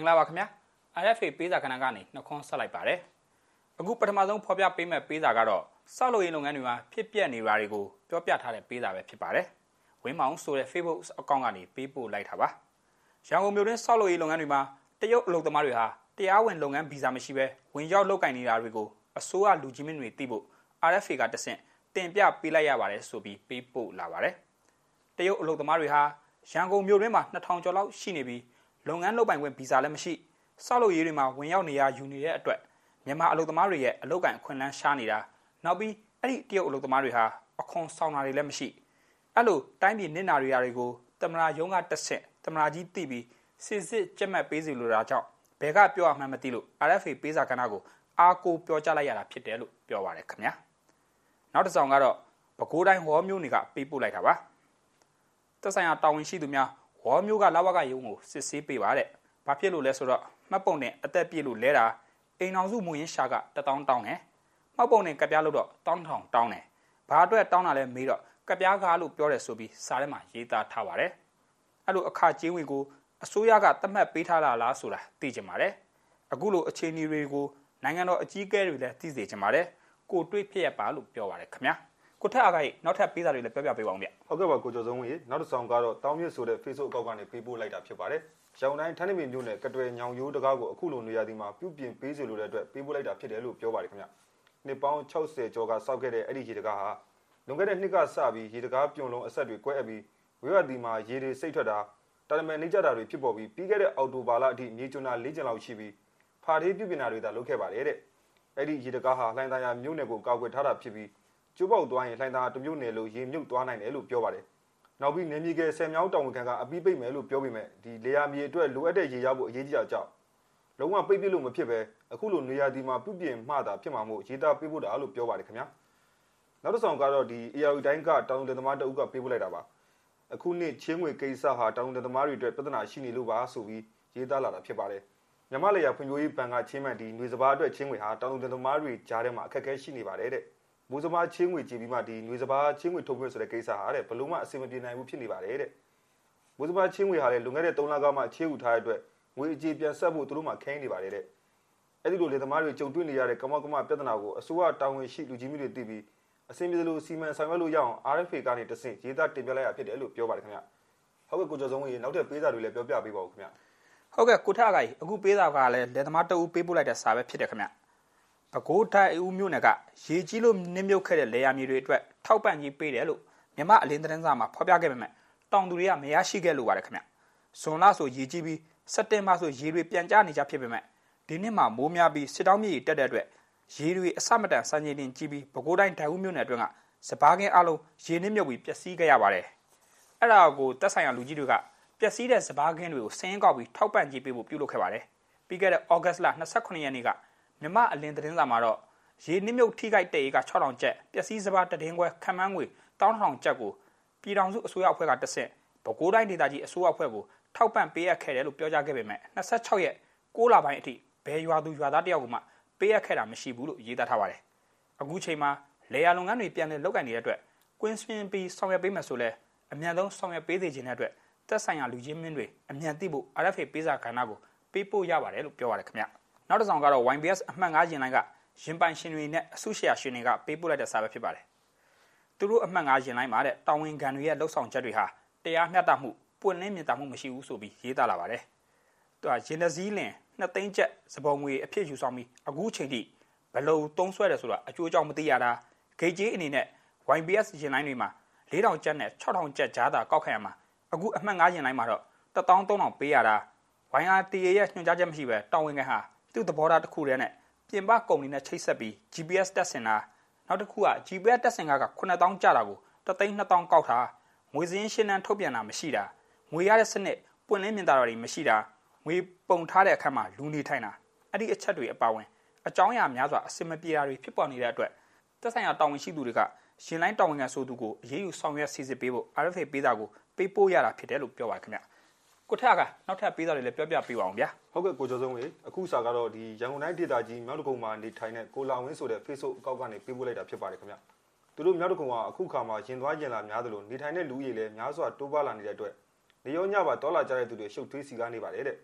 င်္ဂလာပါခင်ဗျာ RFA ပေးစာကဏ္ဍကနေနှခွန်းဆက်လိုက်ပါတယ်အခုပထမဆုံးဖော်ပြပေးမဲ့ပေးစာကတော့စောက်လုပ်ရေးလုပ်ငန်းတွေမှာဖြစ်ပျက်နေတာတွေကိုပြောပြထားတဲ့ပေးစာပဲဖြစ်ပါတယ်ဝင်းမောင်ဆိုတဲ့ Facebook အကောင့်ကနေပေးပို့လိုက်တာပါရန်ကုန်မြို့တွင်းစောက်လုပ်ရေးလုပ်ငန်းတွေမှာတရုတ်အလုပ်သမားတွေဟာတရားဝင်လုပ်ငန်းဗီဇာမရှိဘဲဝင်ရောက်လုပ်ကိုင်နေတာတွေကိုအစိုးရလူကြီးမင်းတွေသိဖို့ RFA ကတဆင့်တင်ပြပေးလိုက်ရပါတယ်ဆိုပြီးပေးပို့လာပါတယ်တရုတ်အလုပ်သမားတွေဟာရန်ကုန်မြို့တွင်းမှာ2000ကျော်လောက်ရှိနေပြီးလုပ်ငန်းလုပ်ပိုင်ခွင့်ဗီဇာလည်းမရှိစောက်လုပ်ရေးတွေမှာဝင်ရောက်နေရယူနေတဲ့အတွက်မြန်မာအလုပ်သမားတွေရဲ့အလုပ်ကိုင်အခွင့်အလမ်းရှားနေတာနောက်ပြီးအဲ့ဒီတရုတ်အလုပ်သမားတွေဟာအခွန်ဆောင်တာတွေလည်းမရှိအဲ့လိုတိုင်းပြည်နစ်နာတွေကိုတမနာရုံးကတက်ဆက်တမနာကြီးသိပြီးစစ်စစ်ကြက်မှတ်ပေးစီလိုတာကြောင့်ဘယ်ကပြောရမှန်းမသိလို့ RFA ပေးစာကဏ္ဍကိုအားကိုပြောကြလိုက်ရတာဖြစ်တယ်လို့ပြောပါတယ်ခင်ဗျာနောက်တစ်ဆောင်ကတော့ပဲခူးတိုင်းဝေါ်မျိုးတွေကပေးပို့လိုက်တာပါသက်ဆိုင်ရာတာဝန်ရှိသူများဝေါ်မျိုးကလဝကရုံးကိုစစ်ဆေးပေးပါတဲ့ဘာဖြစ်လို့လဲဆိုတော့မှတ်ပုံနဲ့အသက်ပြည့်လို့လဲတာအိမ်အောင်စုမူရင်းရှာက1000တောင်းတယ်မှတ်ပုံနဲ့ကပြားလို့တော့1000တောင်းတယ်ဘာအတွက်တောင်းတာလဲမေးတော့ကပြားကားလို့ပြောတယ်ဆိုပြီးစာထဲမှာရေးသားထားပါတယ်အဲ့လိုအခကြေးဝင်ကိုအစိုးရကသတ်မှတ်ပေးထားလားဆိုတာသိကြပါတယ်အခုလိုအခြေအနေတွေကိုနိုင်ငံတော်အကြီးအကဲတွေလည်းသိစေချင်ပါတယ်ကိုတွေ့ဖြစ်ရပါလို့ပြောပါတယ်ခင်ဗျာကိုထက်အားကနောက်ထပ်ပေးစာတွေလည်းပြောပြပေးပါဦးဗျဟုတ်ကဲ့ပါကိုကျော်စုံဝေနောက်တစ်ဆောင်ကတော့တောင်းမြစ်ဆိုတဲ့ Facebook အကောင့်ကနေပေးပို့လိုက်တာဖြစ်ပါတယ်ရောင်တိုင်းထန်းနေမြို့နယ်ကတွယ်ညောင်ရိုးတကားကိုအခုလိုနေရာဒီမှာပြုပြင်ပေးစီလိုတဲ့အတွက်ပေးပို့လိုက်တာဖြစ်တယ်လို့ပြောပါတယ်ခင်ဗျနှစ်ပေါင်း60ကျော်ကစောက်ခဲ့တဲ့အဲ့ဒီရေတကားဟာလွန်ခဲ့တဲ့နှစ်ကစပြီးရေတကားပြုံလုံးအဆက်တွေကွဲအပ်ပြီးဝေးဝဒီမှာရေတွေစိတ်ထွက်တာတာတမန်နေကြတာတွေဖြစ်ပေါ်ပြီးပြီးခဲ့တဲ့အောက်တိုဘာလအထိမြေကျွန်းသား၄ကျန်လောက်ရှိပြီးဖာသေးပြုပြင်တာတွေသာလုပ်ခဲ့ပါတယ်တဲ့အဲ့ဒီရေတကားဟာလှိုင်းသားရမြို့နယ်ကိုကောက်ွယ်ထားတာဖြစ်ပြီးကျိုးပေါက်သွားရင်လှိုင်းသားတစ်မြို့နယ်လို့ရေမြုပ်သွားနိုင်တယ်လို့ပြောပါတယ်နောက်ပြီးနေမြေကဆယ်မြောင်းတောင်ဝန်ခံကအပြီးပိတ်မယ်လို့ပြောပေမဲ့ဒီလေယာမြေအတွက်လိုအပ်တဲ့ရေရဖို့အရေးကြီးတာကြောင့်လုံးဝပိတ်ပြလို့မဖြစ်ပဲအခုလိုနေရာဒီမှာပြုပြင်မှတာဖြစ်မှာမို့ရေးသားပေးဖို့တာလို့ပြောပါတယ်ခင်ဗျာနောက်တစ်ဆောင်ကတော့ဒီ AR တိုင်းကတောင်တသမားတအုပ်ကပေးပို့လိုက်တာပါအခုနှစ်ချင်းငွေကိစ္စဟာတောင်တသမားတွေအတွက်ပြဿနာရှိနေလို့ပါဆိုပြီးရေးသားလာတာဖြစ်ပါတယ်မြန်မာလေယာဖွံ့ဖြိုးရေးဘဏ်ကချင်းမှန်ဒီຫນွေစဘာအတွက်ချင်းငွေဟာတောင်တသမားတွေကြားထဲမှာအခက်အခဲရှိနေပါတယ်တဲ့မိုးစဘာချင်းငွေကြည့်ပြီးမှဒီຫນွေစဘာချင်းငွေထုတ်ဖွင့်ဆိုတဲ့ကိစ္စဟာတဲ့ဘလို့မှအဆင်မပြေနိုင်ဘူးဖြစ်နေပါတယ်တဲ့မိုးစဘာချင်းငွေဟာလည်းလွန်ခဲ့တဲ့3လကမှချေးဥထားတဲ့အတွက်ငွေအကြေပြန်ဆက်ဖို့သူတို့မှခိုင်းနေပါတယ်တဲ့အဲ့ဒီလိုလေသမားတွေကြုံတွေ့နေရတဲ့ကမောက်ကမပြဿနာကိုအစိုးရတာဝန်ရှိလူကြီးမျိုးတွေသိပြီးအဆင်ပြေလို့စီမံဆောင်ရွက်လို့ရအောင် RFA ကနေတဆင့်ရေးသားတင်ပြလိုက်ရဖြစ်တယ်လို့ပြောပါတယ်ခင်ဗျဟုတ်ကဲ့ကိုကျော်စုံဝေနောက်ထပ်ပေးစာတွေလည်းပြောပြပေးပါဦးခင်ဗျဟုတ်ကဲ့ကိုထအကကြီးအခုပေးစာကလည်းလေသမားတအုပ်ပေးပို့လိုက်တဲ့စာပဲဖြစ်တယ်ခင်ဗျပဲခူးတိုင်းဦးမြို့နယ်ကရေကြီးလို့နစ်မြုပ်ခဲ့တဲ့လေယာမြေတွေအတွက်ထောက်ပံ့ကြီးပေးတယ်လို့မြန်မာအလင်းသတင်းစာမှာဖော်ပြခဲ့ပေမဲ့တောင်သူတွေကမရရှိခဲ့လို့ပါတယ်ခင်ဗျဇွန်လဆိုရေကြီးပြီးစက်တင်ဘာဆိုရေတွေပြန်ကျနေကြဖြစ်ပေမဲ့ဒီနှစ်မှာမိုးများပြီးစစ်တောင်းမြေတက်တဲ့အတွက်ရေတွေအဆမတန်စံချိန်တင်ကြီးပြီးပဲခူးတိုင်းဒိုင်ဦးမြို့နယ်အတွင်းကစပားကင်းအလုံးရေနစ်မြုပ်ပြီးပျက်စီးခဲ့ရပါတယ်အဲ့ဒါကိုတက်ဆိုင်ရာလူကြီးတွေကပျက်စီးတဲ့စပားကင်းတွေကိုစင်းကောက်ပြီးထောက်ပံ့ကြီးပေးဖို့ပြုလုပ်ခဲ့ပါတယ်ပြီးခဲ့တဲ့ဩဂတ်လ29ရက်နေ့ကမြမအလင်းသတင်းစာမှာတော့ရေနစ်မြုပ်ထိခိုက်တဲ့ဧက6000ကျပ်ပျက်စီးစပါးတည်င်းခွဲခံမှန်းငွေ12000ကျပ်ကိုပြည်ထောင်စုအစိုးရအဖွဲ့ကတဆင့်ပဲခူးတိုင်းဒေသကြီးအစိုးရအဖွဲ့ကိုထောက်ပံ့ပေးအပ်ခဲ့တယ်လို့ပြောကြားခဲ့ပေမဲ့26ရက်6လပိုင်းအထိဘယ်ရွာသူရွာသားတယောက်မှပေးအပ်ခဲ့တာမရှိဘူးလို့ရေးသားထားပါတယ်အခုချိန်မှာလေယာလုပ်ငန်းတွေပြန်လည်လုပ်ကိုင်နေတဲ့အတွက်ကွင်းစင်ပြီးဆောင်ရွက်ပေးမယ်ဆိုလဲအမြန်ဆုံးဆောင်ရွက်ပေးစေချင်တဲ့အတွက်သက်ဆိုင်ရာလူချင်းမင်းတွေအမြန်သိဖို့ RFA ပေးစာကဏ္ဍကိုပေးပို့ရပါတယ်လို့ပြောပါတယ်ခင်ဗျနောက်တစ်ဆောင်ကတော့ YBS အမှတ်9ရင်လိုင်းကရင်ပိုင်ရှင်တွေနဲ့အစုရှယ်ယာရှင်တွေကပေးပို့လိုက်တဲ့စာပဲဖြစ်ပါတယ်သူတို့အမှတ်9ရင်လိုင်းမှာတဲ့တာဝန်ခံတွေရဲ့လှုပ်ဆောင်ချက်တွေဟာတရားမျှတမှုပွင့်လင်းမြင်သာမှုမရှိဘူးဆိုပြီးရေးသားလာပါတယ်သူကရင်သီးလင်2သိန်းကျပ်စပုံငွေအဖြစ်ယူဆောင်ပြီးအခုချိန်ထိဘယ်လိုသုံးဆွဲတယ်ဆိုတာအကျိုးအကြောင်းမသိရတာဂိတ်ကြီးအနေနဲ့ YBS ရင်လိုင်းတွေမှာ4000ကျပ်နဲ့6000ကျပ်ကြားသာကောက်ခံရမှာအခုအမှတ်9ရင်လိုင်းမှာတော့13000ပေးရတာ YRTA ရဲ့ညွှန်ကြားချက်မရှိပဲတာဝန်ခံဟာသူ့သဘောထားတစ်ခုတည်းနဲ့ပြင်ပကုမ္ပဏီနဲ့ချိတ်ဆက်ပြီး GPS တက်ဆင်တာနောက်တစ်ခုက GPS တက်ဆင်က9000ကျတာကို12000ကောက်တာငွေစင်းရှင်းတန်းထုတ်ပြန်တာမရှိတာငွေရတဲ့စနစ်ပွင့်လင်းမြင်သာတာတွေမရှိတာငွေပုံထားတဲ့အခါမှာလူနေထိုင်တာအဲ့ဒီအချက်တွေအပါဝင်အကြောင်းအရာများစွာအစင်မပြေတာတွေဖြစ်ပေါ်နေတဲ့အတွက်သက်ဆိုင်ရာတာဝန်ရှိသူတွေကရှင်လိုင်းတာဝန်ခံဆိုသူကိုအရေးယူဆောင်ရွက်စီစစ်ပေးဖို့ RFA ပေးစာကိုပေးပို့ရတာဖြစ်တယ်လို့ပြောပါခင်ဗျကိုထကနောက်ထပ်ပေးစာတွေလည်းပြောပြပေးပါအောင်ဗျာဟုတ်ကဲ့ကိုကျော်စုံဝေအခုစာကတော့ဒီရန်ကုန်တိုင်းဒေသကြီးမြောက်တကုံမှာနေထိုင်တဲ့ကိုလာဝင်းဆိုတဲ့ Facebook အကောင့်ကနေပေးပို့လိုက်တာဖြစ်ပါတယ်ခင်ဗျသူတို့မြောက်တကုံကအခုခါမှာရင်သွားရင်လာများသလိုနေထိုင်တဲ့လူကြီးလည်းများစွာတိုးပွားလာနေတဲ့အတွက်နေရောညပါတော်လာကြတဲ့သူတွေရှုပ်ထွေးစီကားနေပါတယ်တဲ့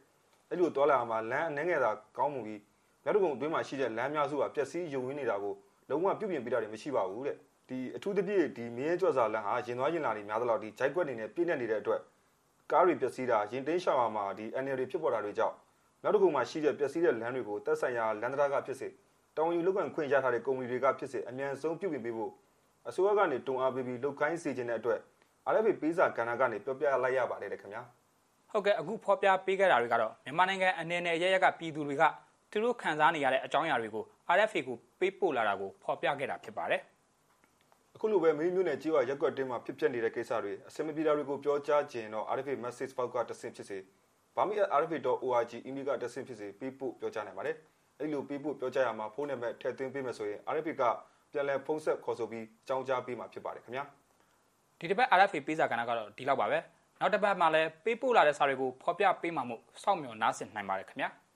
အဲ့လိုတော်လာမှာလမ်းအနှဲငယ်သာကောင်းမှုပြီးမြောက်ဒဂုံအတွင်းမှာရှိတဲ့လမ်းများစုကပျက်စီးယုံရင်းနေတာကိုလုံးဝပြုပြင်ပေးတာတွေမရှိပါဘူးတဲ့ဒီအထူးသဖြင့်ဒီမင်းရဲကြော်စာလမ်းဟာရင်သွားရင်လာတွေများသလောက်ဒီဂျိုက်ကွက်နေနဲ့ပြည့်နေနေတဲ့အတွက်ကားတွေပျက်စီးတာရင်တိန်းရှောင်မှာဒီ NL တွေဖြစ်ပေါ်တာတွေကြောင့်မြောက်ဒဂုံမှာရှိတဲ့ပျက်စီးတဲ့လမ်းတွေကိုတက်ဆိုင်ရာလမ်းတရားကဖြစ်စေတောင်ယူလောက်ကန်ခွင့်ရထားတဲ့ကုမ္ပဏီတွေကဖြစ်စေအမြန်ဆုံးပြုပြင်ပေးဖို့အစိုးရကနေတွန်းအားပေးပြီးလုပ်ခိုင်းစေခြင်းတဲ့အတွက် RFA ပေးစာကဏ္ဍကနေပြောပြလိုက်ရပါတယ်ခင်ဗျာဟုတ်ကဲ့အခုဖော်ပြပေးခဲ့တာတွေကတော့မြန်မာနိုင်ငံအနေနဲ့ရရက်ကပြည်သူတွေကသူတို့ခံစားနေရတဲ့အကြောင်းအရာတွေကို RFA ကိုပေးပို့လာတာကိုဖော်ပြခဲ့တာဖြစ်ပါတယ်အခုလိုပဲမင်းမျိုးနဲ့ကြေးဝါရက်ကွက်တင်းမှာဖြစ်ပျက်နေတဲ့ကိစ္စတွေအစမပြေတာတွေကိုပြောကြားခြင်းတော့ RFA message box ကတဆင့်ဖြစ်စေဗမာ RFA.org email ကတဆင့်ဖြစ်စေပေးပို့ပြောကြားနိုင်ပါတယ်အဲ့လိုပေးပို့ပြောကြားရမှာဖုန်းနံပါတ်ထည့်သွင်းပေးမယ်ဆိုရင် RFA ကပြန်လည်ဖုန်းဆက်ခေါ်ဆိုပြီးအကြောင်းကြားပေးမှာဖြစ်ပါတယ်ခင်ဗျာဒီတစ်ပတ် RFA ပေးစာကဏ္ဍကတော့ဒီလောက်ပါပဲနောက်တစ်ပတ်မှာလည်းပေးပို့လာတဲ့စာတွေကိုဖော်ပြပေးမှာမို့စောင့်မျှော်နားဆင်နိုင်ပါတယ်ခင်ဗျာ